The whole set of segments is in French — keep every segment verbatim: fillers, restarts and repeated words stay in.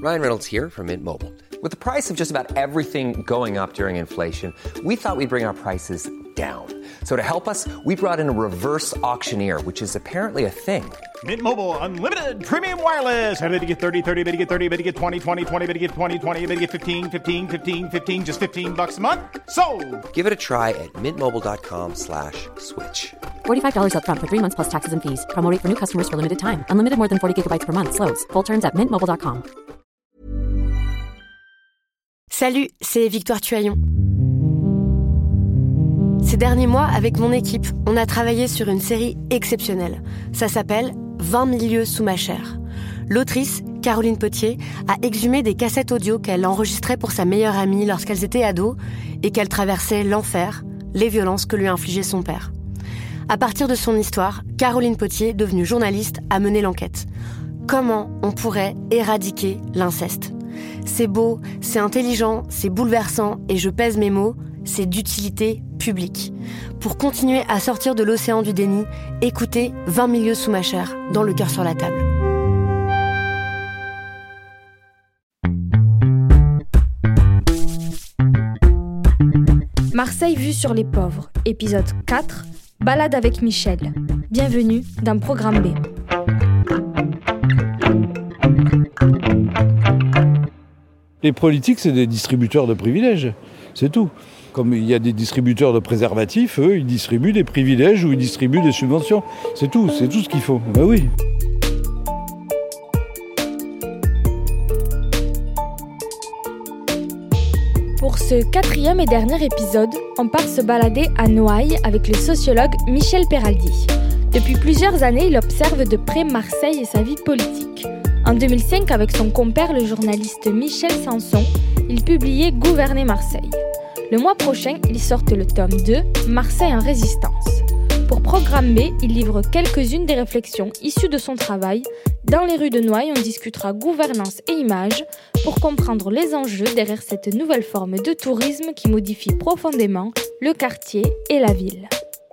Ryan Reynolds here from Mint Mobile. With the price of just about everything going up during inflation, we thought we'd bring our prices down. So to help us, we brought in a reverse auctioneer, which is apparently a thing. Mint Mobile Unlimited Premium Wireless. How to get thirty, thirty, how to get thirty, how to get twenty, twenty, twenty, how to get twenty, twenty, how to get fifteen, fifteen, fifteen, fifteen, just fifteen bucks a month? Sold! Give it a try at mintmobile.com slash switch. forty-five dollars up front for three months plus taxes and fees. Promo rate for new customers for limited time. Unlimited more than forty gigabytes per month. Slows full terms at mint mobile dot com. Salut, c'est Victoire Tuaillon. Ces derniers mois, avec mon équipe, on a travaillé sur une série exceptionnelle. Ça s'appelle vingt mille lieues sous ma chair. L'autrice, Caroline Potier, a exhumé des cassettes audio qu'elle enregistrait pour sa meilleure amie lorsqu'elles étaient ados et qu'elle traversait l'enfer, les violences que lui infligeait son père. À partir de son histoire, Caroline Potier, devenue journaliste, a mené l'enquête. Comment on pourrait éradiquer l'inceste ? C'est beau, c'est intelligent, c'est bouleversant et je pèse mes mots, c'est d'utilité publique. Pour continuer à sortir de l'océan du déni, écoutez vingt mille lieues sous ma chair, dans Le cœur sur la table. Marseille vue sur les pauvres, épisode quatre, balade avec Michel. Bienvenue dans Programme B. Les politiques, c'est des distributeurs de privilèges, c'est tout. Comme il y a des distributeurs de préservatifs, eux, ils distribuent des privilèges ou ils distribuent des subventions. C'est tout, c'est tout ce qu'il faut. Ben oui. Pour ce quatrième et dernier épisode, on part se balader à Noailles avec le sociologue Michel Peraldi. Depuis plusieurs années, il observe de près Marseille et sa vie politique. En deux mille cinq, avec son compère, le journaliste Michel Sanson, il publiait « Gouverner Marseille ». Le mois prochain, ils sortent le tome deux, « Marseille en résistance ». Pour Programme B, il livre quelques-unes des réflexions issues de son travail. Dans les rues de Noailles, on discutera gouvernance et images pour comprendre les enjeux derrière cette nouvelle forme de tourisme qui modifie profondément le quartier et la ville.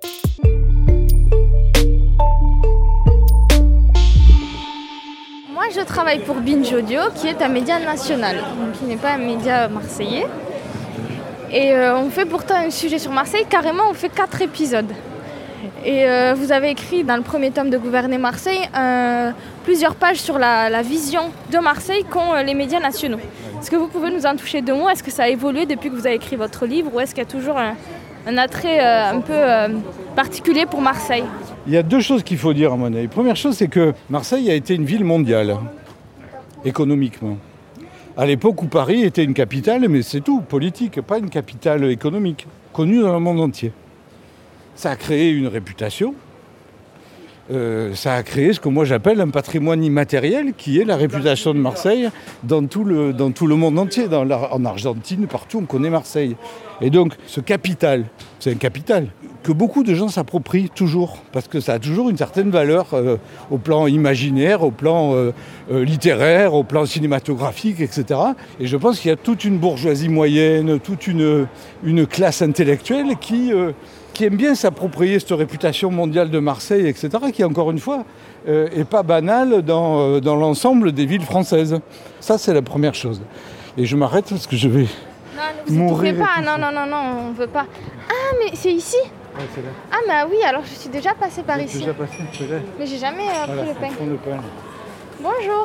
Moi, je travaille pour Binge Audio, qui est un média national, donc qui n'est pas un média marseillais. Et euh, on fait pourtant un sujet sur Marseille, carrément on fait quatre épisodes. Et euh, vous avez écrit dans le premier tome de Gouverner Marseille euh, plusieurs pages sur la, la vision de Marseille qu'ont euh, les médias nationaux. Est-ce que vous pouvez nous en toucher deux mots ? Est-ce que ça a évolué depuis que vous avez écrit votre livre ou est-ce qu'il y a toujours un, un attrait euh, un peu euh, particulier pour Marseille ? Il y a deux choses qu'il faut dire à mon avis. Première chose, c'est que Marseille a été une ville mondiale, économiquement. À l'époque où Paris était une capitale, mais c'est tout, politique, pas une capitale économique, connue dans le monde entier. Ça a créé une réputation, euh, ça a créé ce que moi j'appelle un patrimoine immatériel, qui est la réputation de Marseille dans tout le, dans tout le monde entier. Dans la, en Argentine, partout, on connaît Marseille. Et donc, ce capital, c'est un capital que beaucoup de gens s'approprient toujours, parce que ça a toujours une certaine valeur euh, au plan imaginaire, au plan euh, euh, littéraire, au plan cinématographique, et cetera. Et je pense qu'il y a toute une bourgeoisie moyenne, toute une, une classe intellectuelle qui, euh, qui aime bien s'approprier cette réputation mondiale de Marseille, et cetera, qui, encore une fois, euh, est pas banale dans, euh, dans l'ensemble des villes françaises. Ça, c'est la première chose. Et je m'arrête parce que je vais... Non, ne vous étouffez pas, non, non, non, non, on ne veut pas. Ah, mais c'est ici ? Ouais, c'est là. Ah, bah oui, alors je suis déjà passée par ici. Déjà passé, c'est là. Mais j'ai jamais euh, Voilà, pris le pain. prends le pain. Bonjour.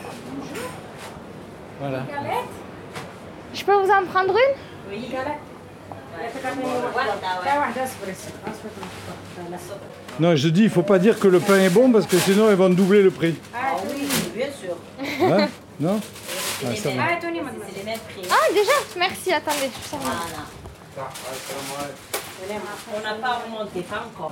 Voilà. Je peux vous en prendre une ? Oui. Non, je dis, il ne faut pas dire que le pain est bon parce que sinon ils vont doubler le prix. Ah oui, bien sûr. Hein ? Non ? C'est Ah, les ça mêmes- va. c'est les mêmes prix. Ah, déjà ? Merci, attendez, je sors. Voilà. On n'a pas remonté, pas encore.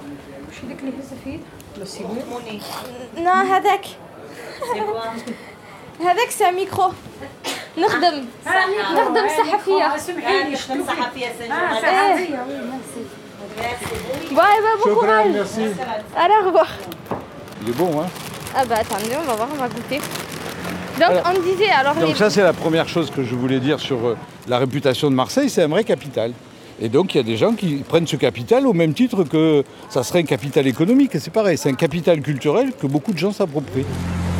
Monnaie. Non, هذاك. C'est quoi هذاك c'est un micro. نخدم نخدم صحفية. سمحيلي شكون صحفية سنجوم إيه. Merci. Bon, eh ben, bon Chocolat, courage. merci. Allez, au revoir. Il est bon, hein ? Ah bah attendez, on va voir, on va goûter. Donc Alors, on me disait alors Donc les... ça, c'est la première chose que je voulais dire sur euh, la réputation de Marseille, c'est un vrai capital. Et donc il y a des gens qui prennent ce capital au même titre que ça serait un capital économique. Et c'est pareil, c'est un capital culturel que beaucoup de gens s'approprient.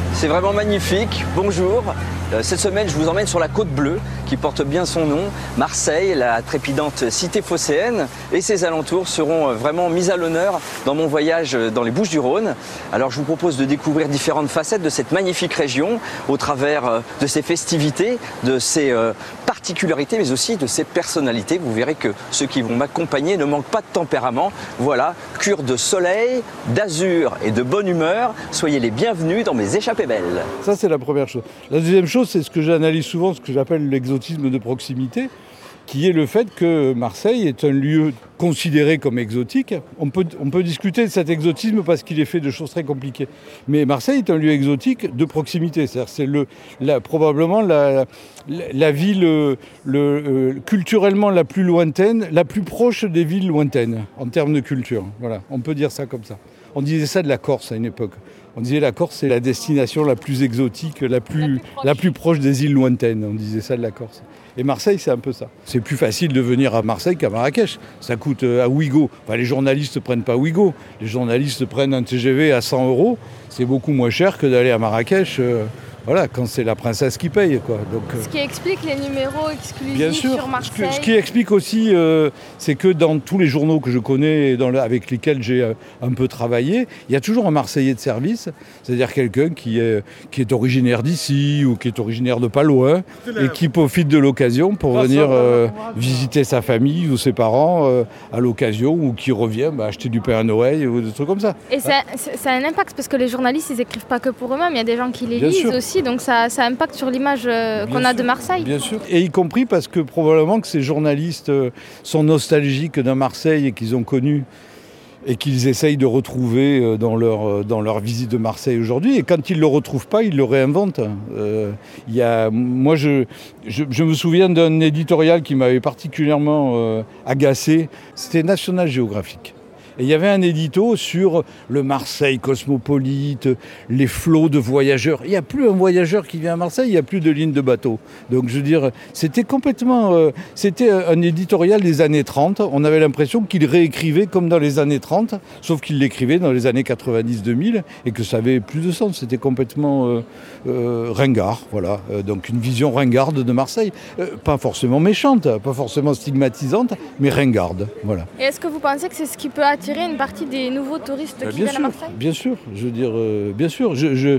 C'est vraiment magnifique. Bonjour. Euh, cette semaine, je vous emmène sur la Côte Bleue, qui porte bien son nom. Marseille, la trépidante cité phocéenne, et ses alentours seront vraiment mis à l'honneur dans mon voyage dans les Bouches-du-Rhône. Alors, je vous propose de découvrir différentes facettes de cette magnifique région au travers de ses festivités, de ses euh, particularités, mais aussi de ses personnalités. Vous verrez que ceux qui vont m'accompagner ne manquent pas de tempérament. Voilà, cure de soleil, d'azur et de bonne humeur. Soyez les bienvenus dans mes échappées belles. Ça, c'est la première chose. La deuxième chose, c'est ce que j'analyse souvent, ce que j'appelle l'exotisme de proximité, qui est le fait que Marseille est un lieu considéré comme exotique. On peut, on peut discuter de cet exotisme parce qu'il est fait de choses très compliquées. Mais Marseille est un lieu exotique de proximité. C'est-à-dire c'est le, la, probablement la, la, la ville le, euh, culturellement la plus lointaine, la plus proche des villes lointaines en termes de culture. Voilà, on peut dire ça comme ça. On disait ça de la Corse à une époque. On disait la Corse, c'est la destination la plus exotique, la plus, la plus, proche. la plus proche des îles lointaines. On disait ça de la Corse. Et Marseille, c'est un peu ça. C'est plus facile de venir à Marseille qu'à Marrakech. Ça coûte à Ouigo. Enfin, les journalistes ne prennent pas Ouigo. Les journalistes prennent un T G V à cent euros. C'est beaucoup moins cher que d'aller à Marrakech. Euh, Voilà, quand c'est la princesse qui paye, quoi. Donc, ce qui explique les numéros exclusifs bien sûr, sur Marseille. Ce, que, ce qui explique aussi, euh, c'est que dans tous les journaux que je connais et dans le, avec lesquels j'ai euh, un peu travaillé, il y a toujours un Marseillais de service, c'est-à-dire quelqu'un qui est, qui est originaire d'ici ou qui est originaire de pas loin et qui profite de l'occasion pour venir euh, visiter sa famille ou ses parents euh, à l'occasion ou qui revient bah, acheter du pain à Noël ou des trucs comme ça. Et ça, ça a un impact parce que les journalistes, ils écrivent pas que pour eux-mêmes, il y a des gens qui les bien lisent sûr. aussi. Donc ça, ça impacte sur l'image euh, qu'on a de Marseille. Bien sûr, et y compris parce que probablement que ces journalistes euh, sont nostalgiques d'un Marseille et qu'ils ont connu et qu'ils essayent de retrouver euh, dans, leur, euh, dans leur visite de Marseille aujourd'hui. Et quand ils ne le retrouvent pas, ils le réinventent. Euh, y a, moi, je, je, je me souviens d'un éditorial qui m'avait particulièrement euh, agacé. C'était National Geographic. Et il y avait un édito sur le Marseille cosmopolite, les flots de voyageurs. Il n'y a plus un voyageur qui vient à Marseille, il n'y a plus de ligne de bateau. Donc je veux dire, c'était complètement... Euh, c'était un éditorial des années trente. On avait l'impression qu'il réécrivait comme dans les années trente, sauf qu'il l'écrivait dans les années quatre-vingt-dix deux mille et que ça avait plus de sens. C'était complètement euh, euh, ringard, voilà. Euh, donc une vision ringarde de Marseille. Euh, pas forcément méchante, pas forcément stigmatisante, mais ringarde, voilà. Et est-ce que vous pensez que c'est ce qui peut attirer une partie des nouveaux touristes qui bien viennent sûr, à Marseille ? Bien sûr, je veux dire, euh, bien sûr. Je, je,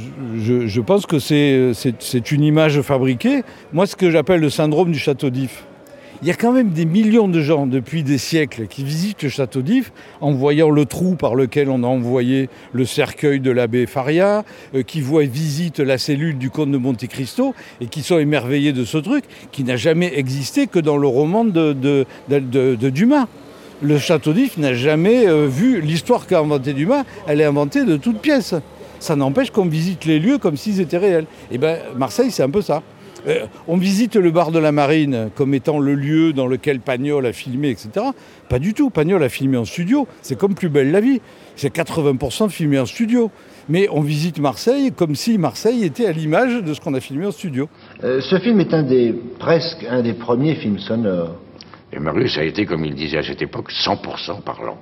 je, je pense que c'est, c'est, c'est une image fabriquée. Moi, ce que j'appelle le syndrome du Château d'If. Il y a quand même des millions de gens depuis des siècles qui visitent le Château d'If en voyant le trou par lequel on a envoyé le cercueil de l'abbé Faria, euh, qui voient, visitent la cellule du comte de Monte Cristo et qui sont émerveillés de ce truc qui n'a jamais existé que dans le roman de, de, de, de, de Dumas. Le Château d'If n'a jamais euh, vu l'histoire qu'a inventée Dumas, elle est inventée de toutes pièces. Ça n'empêche qu'on visite les lieux comme s'ils étaient réels. Et bien, Marseille, c'est un peu ça. Euh, on visite le bar de la Marine comme étant le lieu dans lequel Pagnol a filmé, et cetera. Pas du tout. Pagnol a filmé en studio. C'est comme Plus belle la vie. C'est quatre-vingts pour cent filmé en studio. Mais on visite Marseille comme si Marseille était à l'image de ce qu'on a filmé en studio. Euh, ce film est un des, presque un des premiers films sonores. Et Marius a été, comme il disait à cette époque, cent pour cent parlant.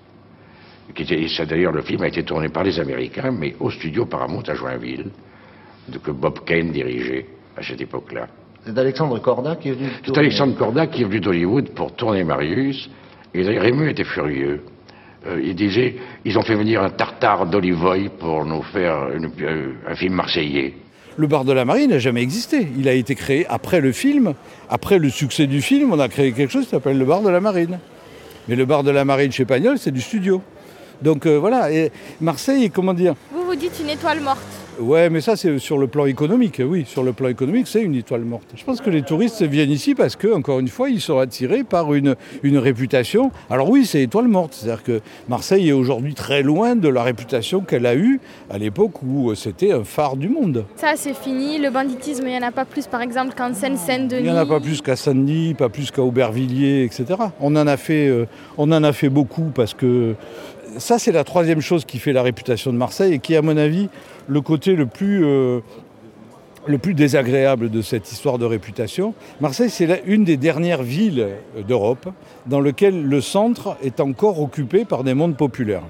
D'ailleurs, le film a été tourné par les Américains, mais au studio Paramount à Joinville, que Bob Kane dirigeait à cette époque-là. C'est Alexandre Corda qui est venu tourner. C'est Alexandre Corda qui est venu d'Hollywood pour tourner Marius. Et Rému était furieux. Euh, il disait, ils ont fait venir un tartare d'olive oil pour nous faire une, euh, un film marseillais. Le bar de la Marine n'a jamais existé. Il a été créé après le film. Après le succès du film, on a créé quelque chose qui s'appelle le bar de la Marine. Mais le bar de la Marine chez Pagnol, c'est du studio. Donc euh, voilà, et Marseille, comment dire ? Vous vous dites une étoile morte. Ouais, mais ça, c'est sur le plan économique. Oui, sur le plan économique, c'est une étoile morte. Je pense que les touristes viennent ici parce que, encore une fois, ils sont attirés par une, une réputation. Alors oui, c'est étoile morte. C'est-à-dire que Marseille est aujourd'hui très loin de la réputation qu'elle a eue à l'époque où c'était un phare du monde. Ça, c'est fini. Le banditisme, il n'y en a pas plus, par exemple, qu'en Seine-Saint-Denis. Il n'y en a pas plus qu'à Saint-Denis, pas plus qu'à Aubervilliers, et cetera. On en a fait, euh, on en a fait beaucoup parce que ça, c'est la troisième chose qui fait la réputation de Marseille et qui, à mon avis, le côté le plus, euh, le plus désagréable de cette histoire de réputation. Marseille, c'est la, une des dernières villes d'Europe dans laquelle le centre est encore occupé par des mondes populaires.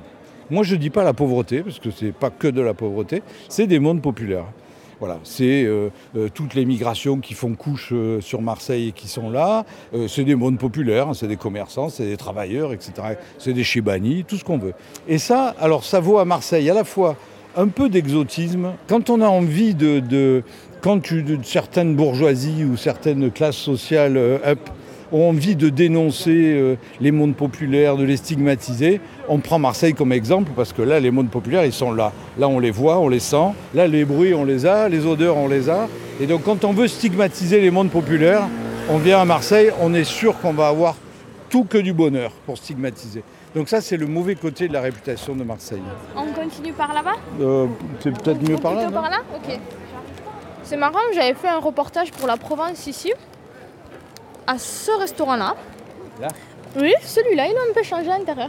Moi, je ne dis pas la pauvreté, parce que ce n'est pas que de la pauvreté, c'est des mondes populaires. Voilà, c'est euh, euh, toutes les migrations qui font couche euh, sur Marseille et qui sont là. Euh, c'est des mondes populaires, hein, c'est des commerçants, c'est des travailleurs, et cetera. C'est des chibani, tout ce qu'on veut. Et ça, alors ça vaut à Marseille à la fois un peu d'exotisme. Quand on a envie de... de quand tu, de, certaines bourgeoisies ou certaines classes sociales euh, up, ont envie de dénoncer euh, les mondes populaires, de les stigmatiser, on prend Marseille comme exemple parce que là, les mondes populaires, ils sont là. Là, on les voit, on les sent. Là, les bruits, on les a. Les odeurs, on les a. Et donc, quand on veut stigmatiser les mondes populaires, on vient à Marseille, on est sûr qu'on va avoir tout que du bonheur pour stigmatiser. Donc ça, c'est le mauvais côté de la réputation de Marseille. On continue par là-bas euh, C'est peut-être mieux par là, plutôt par là, ok. C'est marrant, j'avais fait un reportage pour la Provence ici, à ce restaurant-là. Là ? Oui, celui-là, il a un peu changé à l'intérieur.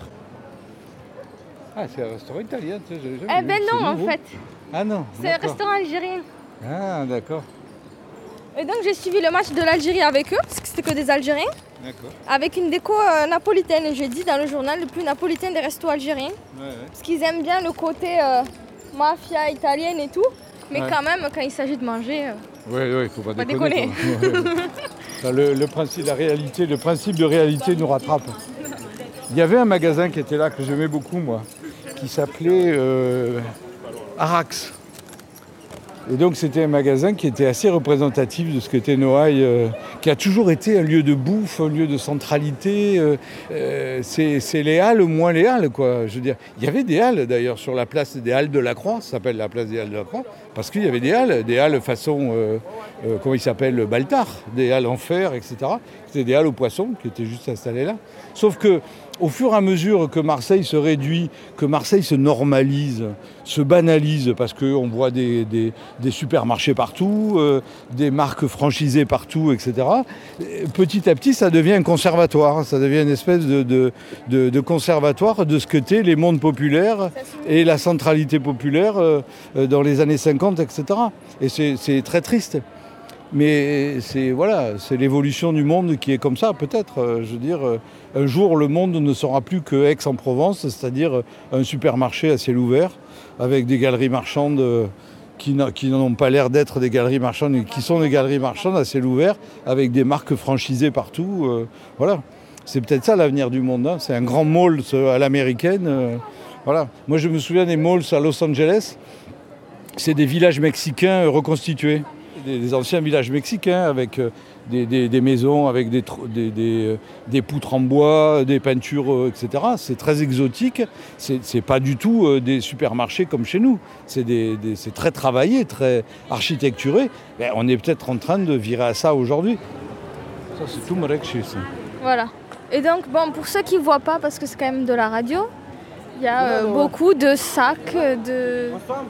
Ah, c'est un restaurant italien, tu sais, j'ai Eh ben vu. non, en nouveau. fait. Ah non, c'est un restaurant algérien. Ah, d'accord. Et donc, j'ai suivi le match de l'Algérie avec eux, parce que c'était que des Algériens. D'accord. Avec une déco euh, napolitaine. Et j'ai dit dans le journal, le plus napolitain des restos algériens. Ouais, ouais. Parce qu'ils aiment bien le côté euh, mafia italienne et tout. Mais Ouais. quand même, quand il s'agit de manger... Euh... Oui, oui, il ne faut pas, pas déconner. déconner. Ouais, ouais. le, le, principe, la réalité, le principe de réalité nous rattrape. Il y avait un magasin qui était là, que j'aimais beaucoup, moi, qui s'appelait euh, Arax. Et donc c'était un magasin qui était assez représentatif de ce qu'était Noailles, euh, qui a toujours été un lieu de bouffe, un lieu de centralité. Euh, euh, c'est, c'est les halles moins les halles, quoi. Je veux dire, il y avait des halles d'ailleurs sur la place des Halles de la Croix, ça s'appelle la place des Halles de la Croix, parce qu'il y avait des halles, des halles façon, euh, euh, comment il s'appelle, Baltard, des halles en fer, et cetera. C'était des halles aux poissons qui étaient juste installées là. Sauf que au fur et à mesure que Marseille se réduit, que Marseille se normalise, se banalise, parce qu'on voit des, des, des supermarchés partout, euh, des marques franchisées partout, et cetera, petit à petit, ça devient un conservatoire. Ça devient une espèce de, de, de, de conservatoire de ce qu'étaient les mondes populaires et la centralité populaire euh, dans les années cinquante, et cetera. Et c'est, c'est très triste. Mais c'est, voilà, c'est l'évolution du monde qui est comme ça, peut-être. Je veux dire, un jour, le monde ne sera plus que Aix-en-Provence, c'est-à-dire un supermarché à ciel ouvert, avec des galeries marchandes qui, qui n'ont pas l'air d'être des galeries marchandes, mais qui sont des galeries marchandes à ciel ouvert, avec des marques franchisées partout. Euh, voilà. C'est peut-être ça l'avenir du monde. Hein. C'est un grand mall à l'américaine. Euh, voilà. Moi, je me souviens des malls à Los Angeles. C'est des villages mexicains reconstitués. Des anciens villages mexicains avec des, des, des maisons, avec des, des, des, des poutres en bois, des peintures, et cetera. C'est très exotique. C'est, c'est pas du tout des supermarchés comme chez nous. C'est, des, des, c'est très travaillé, très architecturé. Mais on est peut-être en train de virer à ça aujourd'hui. Ça, c'est tout Marrakech. Voilà. Et donc, bon, pour ceux qui ne voient pas, parce que c'est quand même de la radio, il y a euh, beaucoup de sacs, de...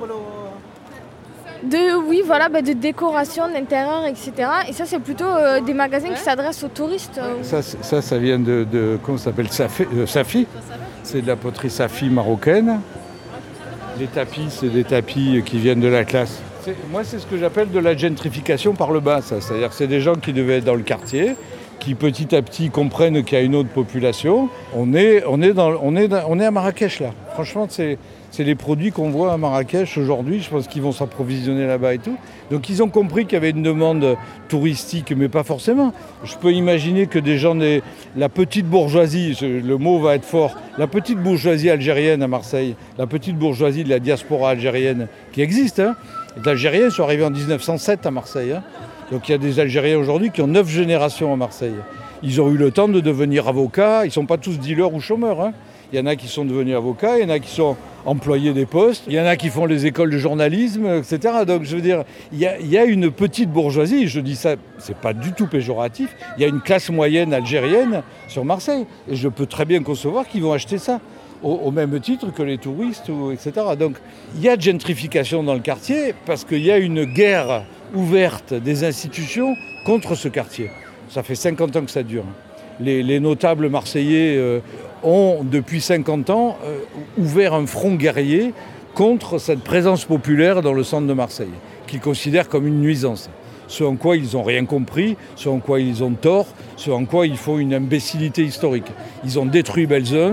De, oui, voilà, bah, de décoration, d'intérieur, et cetera. Et ça, c'est plutôt euh, des magasins qui s'adressent aux touristes. Euh. Ça, ça, ça vient de, de comment ça s'appelle, Safi, euh, Safi. C'est de la poterie Safi marocaine. Les tapis, c'est des tapis qui viennent de la classe. C'est, moi, c'est ce que j'appelle de la gentrification par le bas. Ça. C'est-à-dire que c'est des gens qui devaient être dans le quartier, qui petit à petit comprennent qu'il y a une autre population. On est, on est, dans, on est, dans, on est à Marrakech, là. Franchement, c'est... C'est les produits qu'on voit à Marrakech aujourd'hui, je pense qu'ils vont s'approvisionner là-bas et tout. Donc ils ont compris qu'il y avait une demande touristique, mais pas forcément. Je peux imaginer que des gens, des, la petite bourgeoisie, le mot va être fort, la petite bourgeoisie algérienne à Marseille, la petite bourgeoisie de la diaspora algérienne qui existe. Hein. Les Algériens sont arrivés en dix-neuf cent sept à Marseille. Hein. Donc il y a des Algériens aujourd'hui qui ont neuf générations à Marseille. Ils ont eu le temps de devenir avocats, ils ne sont pas tous dealers ou chômeurs. Hein. Il y en a qui sont devenus avocats, il y en a qui sont employés des postes, il y en a qui font les écoles de journalisme, et cetera. Donc je veux dire, il y a, il y a une petite bourgeoisie, je dis ça, c'est pas du tout péjoratif, il y a une classe moyenne algérienne sur Marseille. Et je peux très bien concevoir qu'ils vont acheter ça, au, au même titre que les touristes, ou, et cetera. Donc il y a de gentrification dans le quartier parce qu'il y a une guerre ouverte des institutions contre ce quartier. Ça fait cinquante ans que ça dure. Les, les notables marseillais euh, ont, depuis cinquante ans, euh, ouvert un front guerrier contre cette présence populaire dans le centre de Marseille, qu'ils considèrent comme une nuisance. Ce en quoi ils n'ont rien compris, ce en quoi ils ont tort, ce en quoi ils font une imbécilité historique. Ils ont détruit Belzunce,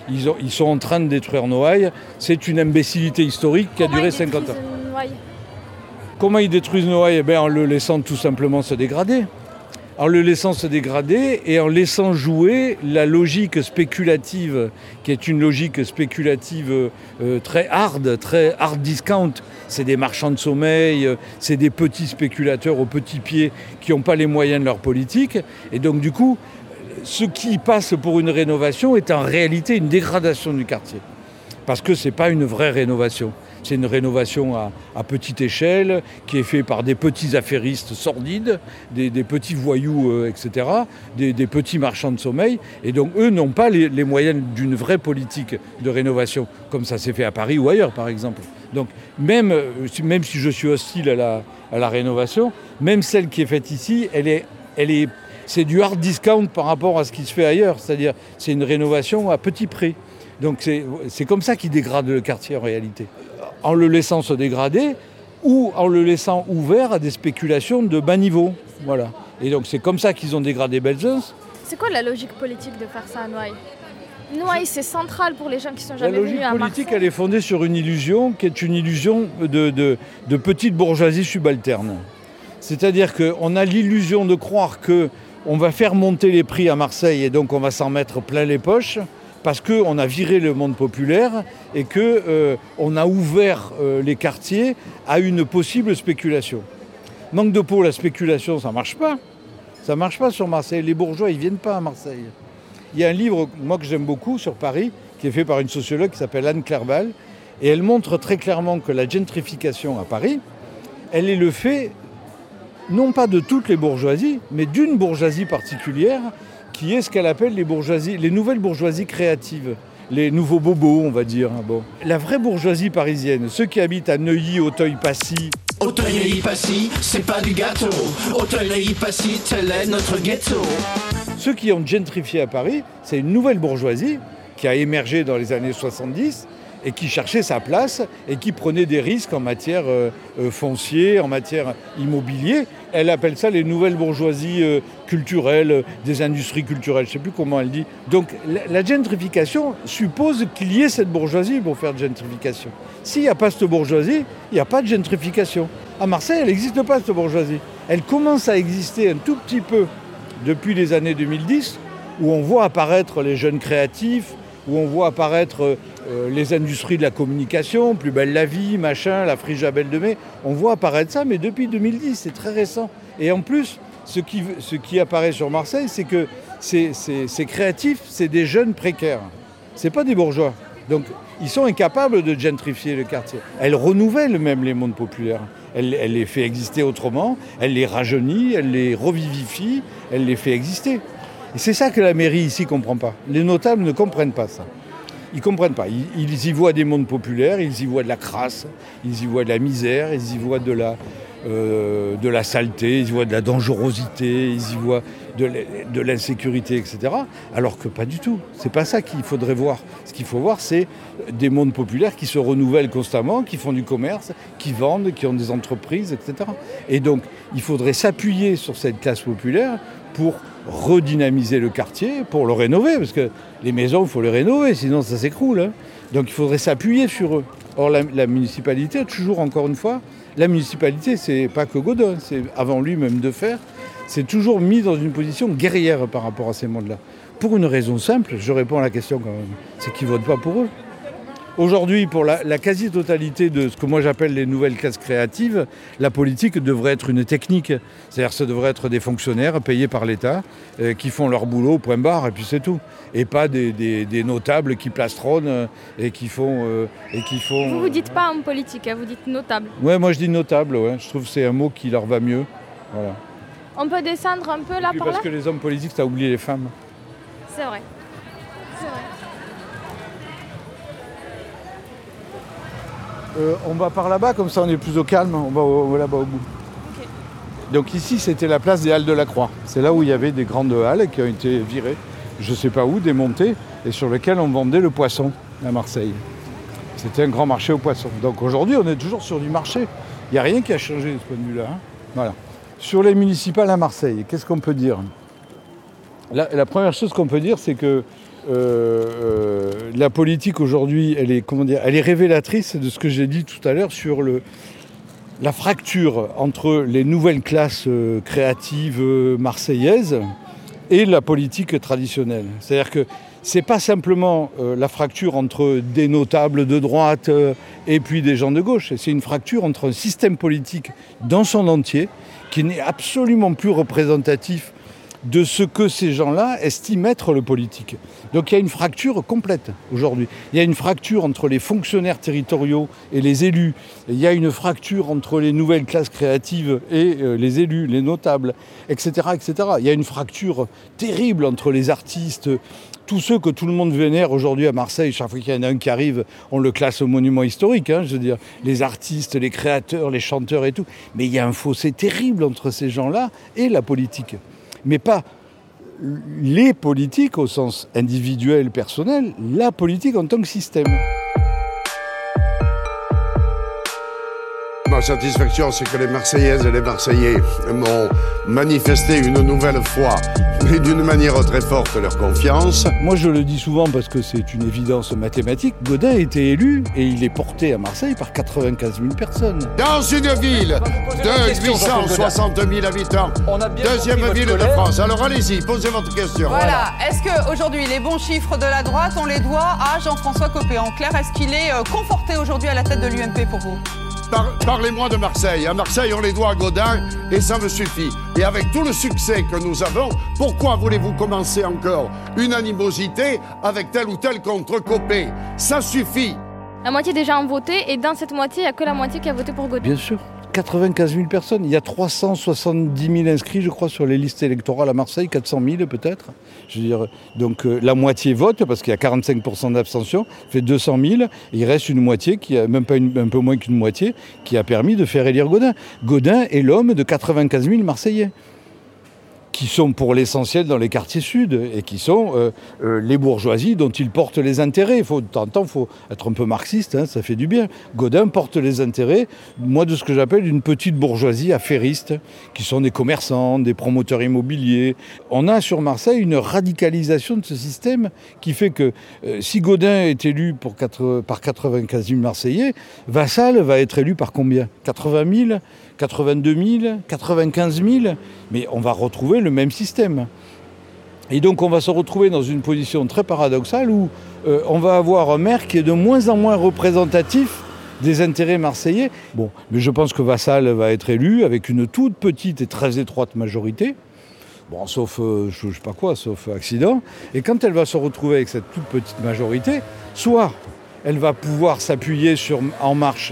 Ils, ont, ils sont en train de détruire Noailles. C'est une imbécilité historique qui a Comment duré ils cinquante ans. détruisent Noailles ? Comment ils détruisent Noailles ? Eh bien, en le laissant tout simplement se dégrader. En le laissant se dégrader et en laissant jouer la logique spéculative, qui est une logique spéculative euh, très hard, très hard discount. C'est des marchands de sommeil, euh, c'est des petits spéculateurs aux petits pieds qui n'ont pas les moyens de leur politique. Et donc du coup, ce qui passe pour une rénovation est en réalité une dégradation du quartier. Parce que ce n'est pas une vraie rénovation. C'est une rénovation à, à petite échelle qui est faite par des petits affairistes sordides, des, des petits voyous, euh, et cetera, des, des petits marchands de sommeil. Et donc eux n'ont pas les, les moyens d'une vraie politique de rénovation, comme ça s'est fait à Paris ou ailleurs par exemple. Donc même, même si je suis hostile à la, à la rénovation, même celle qui est faite ici, elle est, elle est, c'est du hard discount par rapport à ce qui se fait ailleurs. C'est-à-dire c'est une rénovation à petit prix. Donc c'est, c'est comme ça qu'ils dégradent le quartier en réalité. En le laissant se dégrader ou en le laissant ouvert à des spéculations de bas niveau. Voilà. Et donc c'est comme ça qu'ils ont dégradé Belzunce. C'est quoi la logique politique de faire ça à Noailles ? Noailles, c'est central pour les gens qui sont La jamais logique venus à Marseille. politique, elle est fondée sur une illusion qui est une illusion de, de, de petite bourgeoisie subalterne. C'est-à-dire qu'on a l'illusion de croire qu'on va faire monter les prix à Marseille et donc on va s'en mettre plein les poches, parce qu'on a viré le monde populaire et qu'on euh, a ouvert euh, les quartiers à une possible spéculation. Manque de peau, la spéculation, ça ne marche pas. Ça ne marche pas sur Marseille. Les bourgeois, ils ne viennent pas à Marseille. Il y a un livre, moi, que j'aime beaucoup, sur Paris, qui est fait par une sociologue qui s'appelle Anne Clerval, et elle montre très clairement que la gentrification à Paris, elle est le fait, non pas de toutes les bourgeoisies, mais d'une bourgeoisie particulière, qui est ce qu'elle appelle les bourgeoisies, les nouvelles bourgeoisies créatives, les nouveaux bobos, on va dire. Bon. La vraie bourgeoisie parisienne, ceux qui habitent à Neuilly, Auteuil-Passy. Auteuil-Passy, c'est pas du gâteau. Auteuil-Passy, tel est notre ghetto. Ceux qui ont gentrifié à Paris, c'est une nouvelle bourgeoisie qui a émergé dans les années soixante-dix et qui cherchait sa place et qui prenait des risques en matière euh, euh, foncière, en matière immobilier. Elle appelle ça les nouvelles bourgeoisies euh, culturelles, euh, des industries culturelles, je ne sais plus comment elle dit. Donc la, la gentrification suppose qu'il y ait cette bourgeoisie pour faire de gentrification. S'il n'y a pas cette bourgeoisie, il n'y a pas de gentrification. À Marseille, elle n'existe pas cette bourgeoisie. Elle commence à exister un tout petit peu depuis les années deux mille dix, où on voit apparaître les jeunes créatifs, où on voit apparaître euh, les industries de la communication, Plus belle la vie, machin, la Frija Belle de Mai. On voit apparaître ça, mais depuis deux mille dix, c'est très récent. Et en plus, ce qui, ce qui apparaît sur Marseille, c'est que ces, ces, ces créatifs, c'est des jeunes précaires. C'est pas des bourgeois. Donc, ils sont incapables de gentrifier le quartier. Elle renouvelle même les mondes populaires. Elle, elle les fait exister autrement, elle les rajeunit, elle les revivifie, elle les fait exister. Et c'est ça que la mairie ici ne comprend pas. Les notables ne comprennent pas ça. Ils ne comprennent pas. Ils, ils y voient des mondes populaires, ils y voient de la crasse, ils y voient de la misère, ils y voient de la, euh, de la saleté, ils y voient de la dangerosité, ils y voient de, de l'insécurité, et cetera. Alors que pas du tout. C'est pas ça qu'il faudrait voir. Ce qu'il faut voir, c'est des mondes populaires qui se renouvellent constamment, qui font du commerce, qui vendent, qui ont des entreprises, et cetera. Et donc, il faudrait s'appuyer sur cette classe populaire pour redynamiser le quartier, pour le rénover, parce que les maisons, il faut les rénover, sinon ça s'écroule. Hein. Donc il faudrait s'appuyer sur eux. Or la, la municipalité, toujours encore une fois, la municipalité, c'est pas que Godin, c'est avant lui même de faire, c'est toujours mis dans une position guerrière par rapport à ces mondes-là. Pour une raison simple, je réponds à la question quand même, c'est qu'ils ne votent pas pour eux. Aujourd'hui, pour la, la quasi-totalité de ce que moi j'appelle les nouvelles classes créatives, la politique devrait être une technique. C'est-à-dire que ça devrait être des fonctionnaires payés par l'État euh, qui font leur boulot, point barre, et puis c'est tout. Et pas des, des, des notables qui plastronnent euh, et qui font... Euh, et qui font vous ne dites pas homme politique, hein, vous dites notable. Ouais, moi je dis notable, ouais. Je trouve que c'est un mot qui leur va mieux. Voilà. On peut descendre un peu là par là ? Parce que les hommes politiques, ça oublié les femmes. C'est vrai. C'est vrai. Euh, on va par là-bas, comme ça on est plus au calme, on va, on va là-bas au bout. Okay. Donc ici c'était la place des Halles de la Croix. C'est là où il y avait des grandes halles qui ont été virées, je ne sais pas où, démontées, et sur lesquelles on vendait le poisson à Marseille. C'était un grand marché au poisson. Donc aujourd'hui on est toujours sur du marché. Il n'y a rien qui a changé de ce point de vue-là. Hein. Voilà. Sur les municipales à Marseille, qu'est-ce qu'on peut dire ? la, la première chose qu'on peut dire, c'est que euh, euh, la politique aujourd'hui, elle est, comment dire, elle est révélatrice de ce que j'ai dit tout à l'heure sur le, la fracture entre les nouvelles classes euh, créatives euh, marseillaises et la politique traditionnelle. C'est-à-dire que c'est pas simplement euh, la fracture entre des notables de droite euh, et puis des gens de gauche. C'est une fracture entre un système politique dans son entier qui n'est absolument plus représentatif de ce que ces gens-là estiment être le politique. Donc il y a une fracture complète aujourd'hui. Il y a une fracture entre les fonctionnaires territoriaux et les élus. Il y a une fracture entre les nouvelles classes créatives et euh, les élus, les notables, et cetera, et cetera. Il y a une fracture terrible entre les artistes, tous ceux que tout le monde vénère aujourd'hui à Marseille. Chaque fois qu'il y en a un qui arrive, on le classe au monument historique, hein, je veux dire, les artistes, les créateurs, les chanteurs et tout. Mais il y a un fossé terrible entre ces gens-là et la politique. Mais pas les politiques au sens individuel, personnel, la politique en tant que système. Ma satisfaction, c'est que les Marseillaises et les Marseillais m'ont manifesté une nouvelle fois, mais d'une manière très forte, leur confiance. Moi, je le dis souvent parce que c'est une évidence mathématique. Godin a été élu et il est porté à Marseille par quatre-vingt-quinze mille personnes. Dans une ville de huit cent soixante mille habitants, deuxième ville de France. Alors allez-y, posez votre question. Voilà. Est-ce qu'aujourd'hui, les bons chiffres de la droite, on les doit à Jean-François Copé? En clair, est-ce qu'il est conforté aujourd'hui à la tête de l'U M P pour vous? Par, parlez-moi de Marseille. À Marseille, on les doit à Godin et ça me suffit. Et avec tout le succès que nous avons, pourquoi voulez-vous commencer encore une animosité avec tel ou tel contre Copé? Ça suffit. La moitié des gens ont voté et dans cette moitié, il n'y a que la moitié qui a voté pour Godin. Bien sûr. quatre-vingt-quinze mille personnes. Il y a trois cent soixante-dix mille inscrits, je crois, sur les listes électorales à Marseille, quatre cent mille peut-être. Je veux dire, donc euh, la moitié vote, parce qu'il y a quarante-cinq pour cent d'abstention, fait deux cent mille. Et il reste une moitié, qui a, même pas une, un peu moins qu'une moitié, qui a permis de faire élire Godin. Godin est l'homme de quatre-vingt-quinze mille Marseillais, qui sont pour l'essentiel dans les quartiers sud et qui sont euh, euh, les bourgeoisies dont ils portent les intérêts. Il faut, de temps en temps, il faut être un peu marxiste, hein, ça fait du bien. Godin porte les intérêts, moi, de ce que j'appelle une petite bourgeoisie affairiste, qui sont des commerçants, des promoteurs immobiliers. On a sur Marseille une radicalisation de ce système qui fait que euh, si Godin est élu pour quatre, par quatre-vingt-quinze mille Marseillais, Vassal va être élu par combien? quatre-vingt mille, quatre-vingt-deux mille, quatre-vingt-quinze mille, mais on va retrouver le même système. Et donc on va se retrouver dans une position très paradoxale où euh, on va avoir un maire qui est de moins en moins représentatif des intérêts marseillais. Bon, mais je pense que Vassal va être élu avec une toute petite et très étroite majorité. Bon, sauf, euh, je ne sais pas quoi, sauf accident. Et quand elle va se retrouver avec cette toute petite majorité, soit elle va pouvoir s'appuyer sur En Marche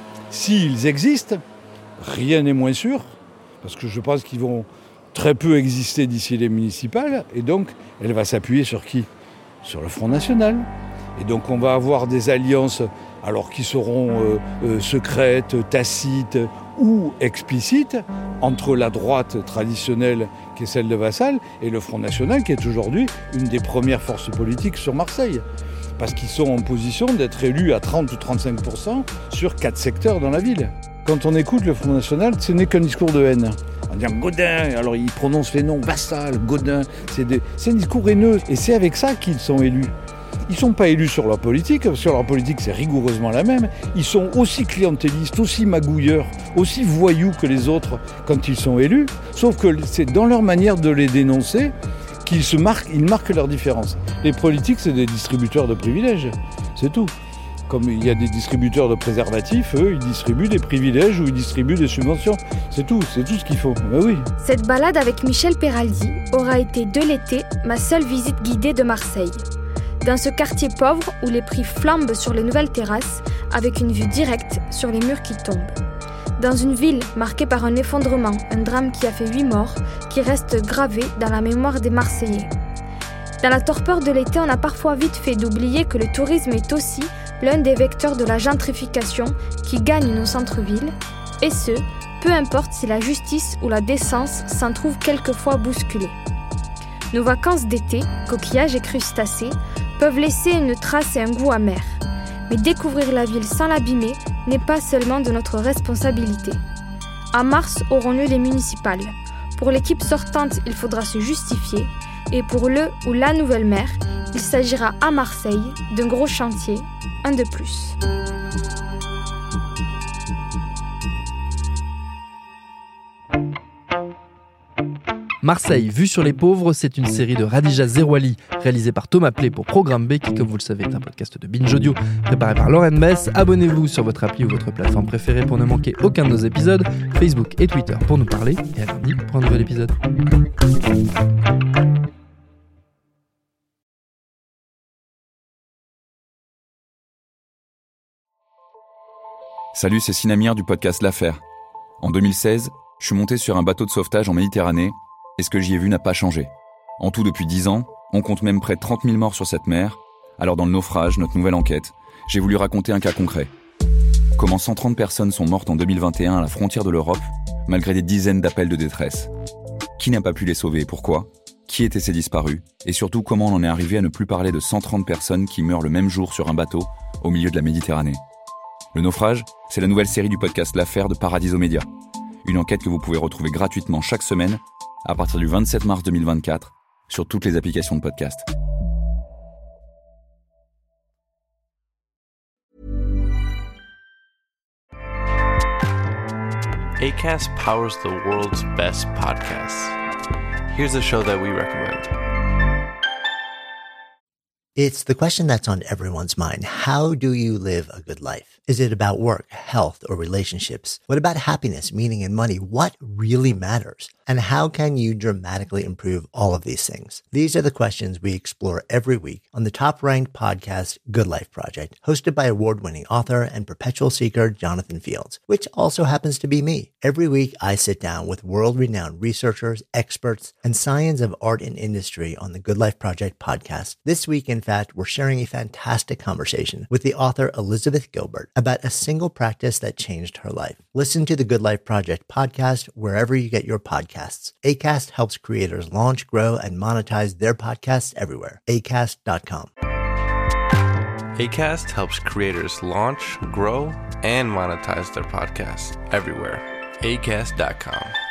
s'ils existent, rien n'est moins sûr, parce que je pense qu'ils vont très peu exister d'ici les municipales, et donc elle va s'appuyer sur qui? Sur le Front National. Et donc on va avoir des alliances, alors qui seront euh, euh, secrètes, tacites ou explicites, entre la droite traditionnelle, qui est celle de Vassal, et le Front National, qui est aujourd'hui une des premières forces politiques sur Marseille. Parce qu'ils sont en position d'être élus à trente ou trente-cinq pour cent sur quatre secteurs dans la ville. Quand on écoute le Front National, ce n'est qu'un discours de haine. On dit Godin, alors ils prononcent les noms, Vassal, Godin, c'est, des, c'est un discours haineux. Et c'est avec ça qu'ils sont élus. Ils ne sont pas élus sur leur politique, sur leur politique c'est rigoureusement la même. Ils sont aussi clientélistes, aussi magouilleurs, aussi voyous que les autres quand ils sont élus. Sauf que c'est dans leur manière de les dénoncer qu'ils se marquent, ils marquent leur différence. Les politiques, c'est des distributeurs de privilèges, c'est tout. Comme il y a des distributeurs de préservatifs, eux, ils distribuent des privilèges ou ils distribuent des subventions. C'est tout, c'est tout ce qu'il faut. Ben oui. Cette balade avec Michel Peraldi aura été de l'été ma seule visite guidée de Marseille. Dans ce quartier pauvre où les prix flambent sur les nouvelles terrasses, avec une vue directe sur les murs qui tombent. Dans une ville marquée par un effondrement, un drame qui a fait huit morts, qui reste gravé dans la mémoire des Marseillais. Dans la torpeur de l'été, on a parfois vite fait d'oublier que le tourisme est aussi l'un des vecteurs de la gentrification qui gagne nos centres-villes, et ce, peu importe si la justice ou la décence s'en trouvent quelquefois bousculées. Nos vacances d'été, coquillages et crustacés, peuvent laisser une trace et un goût amer. Mais découvrir la ville sans l'abîmer n'est pas seulement de notre responsabilité. En mars auront lieu les municipales. Pour l'équipe sortante, il faudra se justifier. Et pour le ou la nouvelle maire, il s'agira à Marseille d'un gros chantier, un de plus. Marseille, vue sur les pauvres, c'est une série de Radija Zerouali, réalisée par Thomas Play pour Programme B, qui, comme vous le savez, est un podcast de Binge Audio, préparé par Lauren Bess. Abonnez-vous sur votre appli ou votre plateforme préférée pour ne manquer aucun de nos épisodes, Facebook et Twitter pour nous parler, et à lundi pour un nouvel épisode. Salut, c'est Sinamir du podcast L'Affaire. En deux mille seize, je suis monté sur un bateau de sauvetage en Méditerranée et ce que j'y ai vu n'a pas changé. En tout, depuis dix ans, on compte même près de trente mille morts sur cette mer. Alors dans le naufrage, notre nouvelle enquête, j'ai voulu raconter un cas concret. Comment cent trente personnes sont mortes en deux mille vingt et un à la frontière de l'Europe, malgré des dizaines d'appels de détresse. Qui n'a pas pu les sauver et pourquoi ? Qui étaient ces disparus ? Et surtout, comment on en est arrivé à ne plus parler de cent trente personnes qui meurent le même jour sur un bateau au milieu de la Méditerranée ? Le naufrage, c'est la nouvelle série du podcast L'Affaire de Paradiso Media. Une enquête que vous pouvez retrouver gratuitement chaque semaine à partir du vingt-sept mars deux mille vingt-quatre sur toutes les applications de podcast. Acast powers the world's best podcasts. Here's a show that we recommend. It's the question that's on everyone's mind. How do you live a good life? Is it about work, health, or relationships? What about happiness, meaning, and money? What really matters? And how can you dramatically improve all of these things? These are the questions we explore every week on the top-ranked podcast Good Life Project, hosted by award-winning author and perpetual seeker Jonathan Fields, which also happens to be me. Every week, I sit down with world-renowned researchers, experts, and science of art and industry on the Good Life Project podcast. This week, in fact, we're sharing a fantastic conversation with the author Elizabeth Gilbert about a single practice that changed her life. Listen to the Good Life Project podcast wherever you get your podcasts. Acast helps creators launch, grow, and monetize their podcasts everywhere. acast dot com. Acast helps creators launch, grow, and monetize their podcasts everywhere. acast dot com.